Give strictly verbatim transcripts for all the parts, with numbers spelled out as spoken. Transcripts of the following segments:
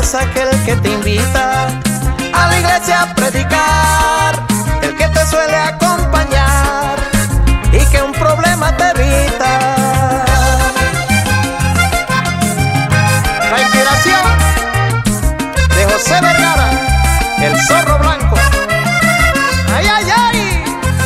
es aquel que te invita a la iglesia a predicar, el que te suele acompañar y que un problema te evita. La inspiración de José Vergara, el zorro blanco. ¡Ay, ay, ay!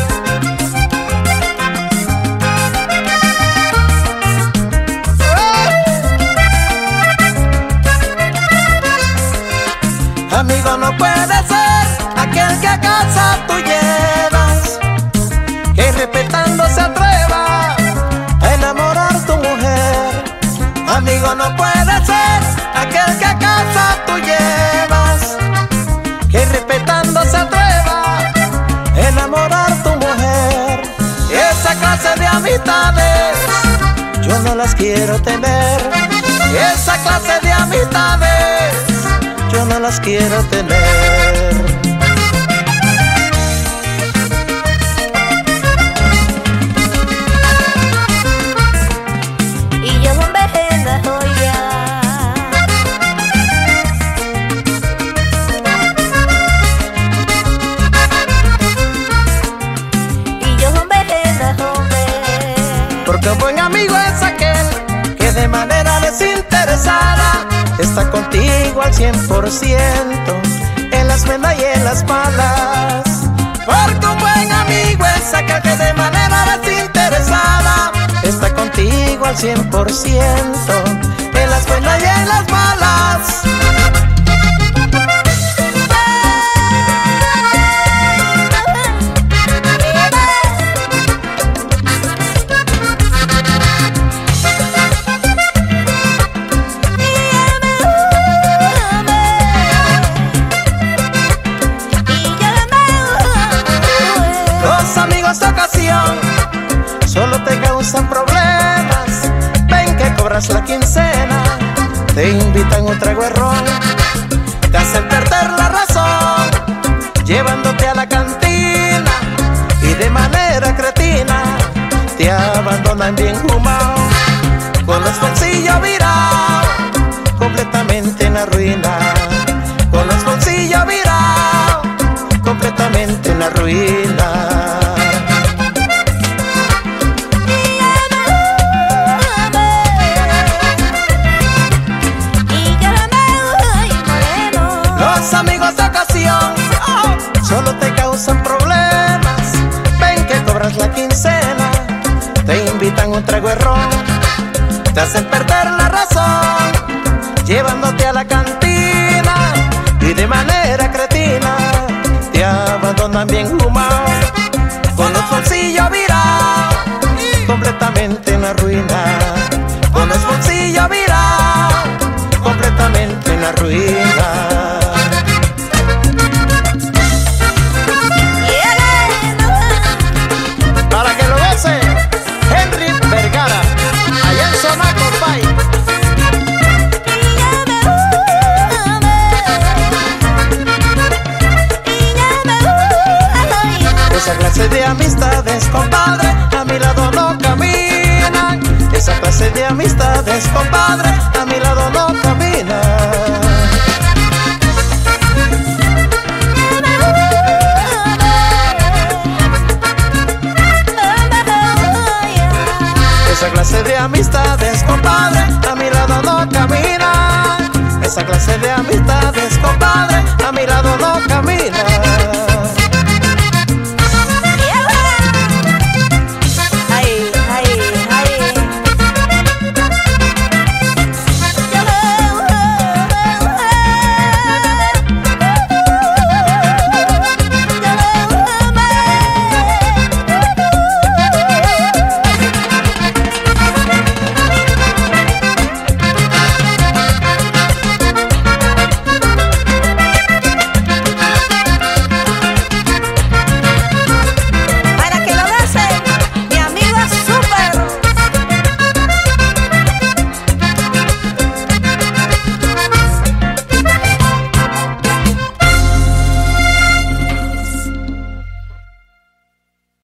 ¡Oh! Amigo, no puede ser aquel que a casa tú llevas, que respetando se atreva a enamorar tu mujer. Amigo, no puede ser aquel que a casa tú llevas, que respetando se atreva a enamorar tu mujer. Esa clase de amistades yo no las quiero tener. Esa clase de amistades yo no las quiero tener. Y yo bombejé la joya, y yo bombejé la joven. Porque un buen amigo es aquel que de manera desinteresada está contigo al cien por ciento, en las buenas y en las malas. Porque un buen amigo es aquel que de manera desinteresada está contigo al cien por ciento, en las buenas y en las malas. Esta ocasión solo te causan problemas. Ven que cobras la quincena, te invitan un trago de ron, te hacen perder la razón, llevándote a la cantina y de manera cretina te abandonan bien fumado, con los bolsillos virados, completamente en la ruina. Con los bolsillos virados, completamente en la ruina. Los amigos de ocasión oh, solo te causan problemas. Ven que cobras la quincena, te invitan un trago de ron, te hacen perder la razón, llevándote a la cantina y de manera cretina te abandonan bien fumado, con los bolsillos virados, completamente en la ruina. Con los bolsillos virados, completamente en la ruina. Esa clase de amistades, compadre, a mi lado no caminan. Esa clase de amistades, compadre, a mi lado no caminan. Esa clase de amistades, compadre, a mi lado no caminan. Esa clase de amistades, compadre, a mi lado no caminan.